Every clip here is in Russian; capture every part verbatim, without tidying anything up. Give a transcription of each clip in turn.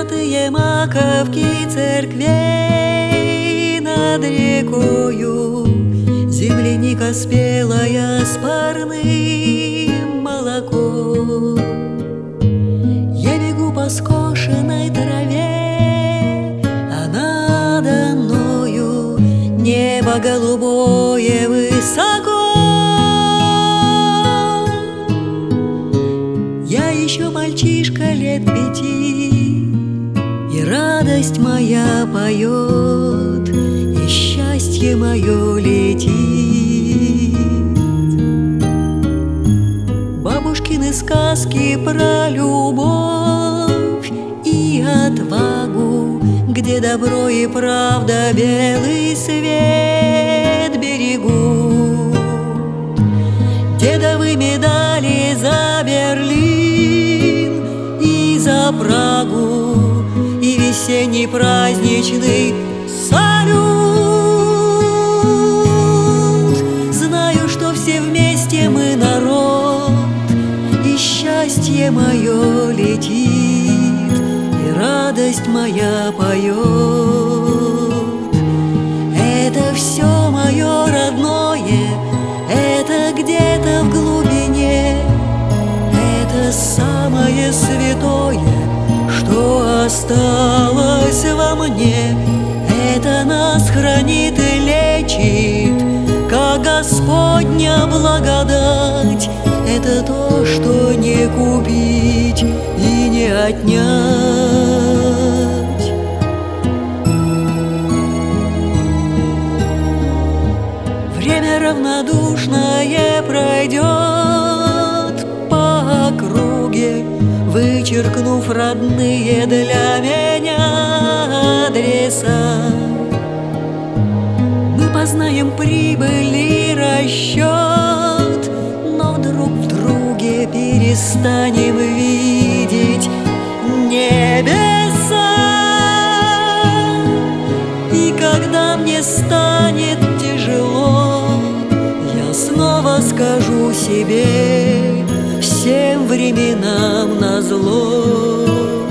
золотые маковки церквей над рекою, земляника спелая с парным молоком. Я бегу по скошенной траве, а надо мною небо голубое высоко. Я еще мальчишка лет пяти, и радость моя поет, и счастье мое летит. Бабушкины сказки про любовь и отвагу, где добро и правда белый свет берегут. Дедовы медали за Берлин и за Прагу, и весенний праздничный салют. Знаю, что все вместе мы народ, и счастье мое летит, и радость моя поет. Это все мое родное, это где-то в глубине, это самое святое, что осталось во мне. Это нас хранит и лечит, как Господня благодать. Это то, что не купить и не отнять. Время равнодушное пройдет по округе, вычеркнув родные для меня адреса. Мы познаем прибыль и расчет, но друг в друге перестанем видеть небеса. И когда мне станет тяжело, я снова скажу себе: всем временам назло.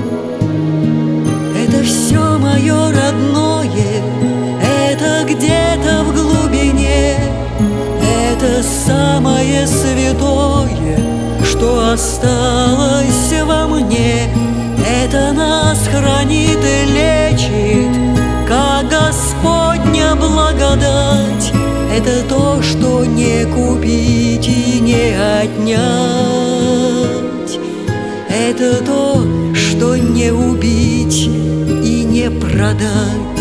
Это все мое родное, это где-то в глубине, это самое святое, что осталось во мне. Это нас хранит и лечит, как Господня благодать. Это то, что не купить и не отнять. Это то, что не убить и не продать.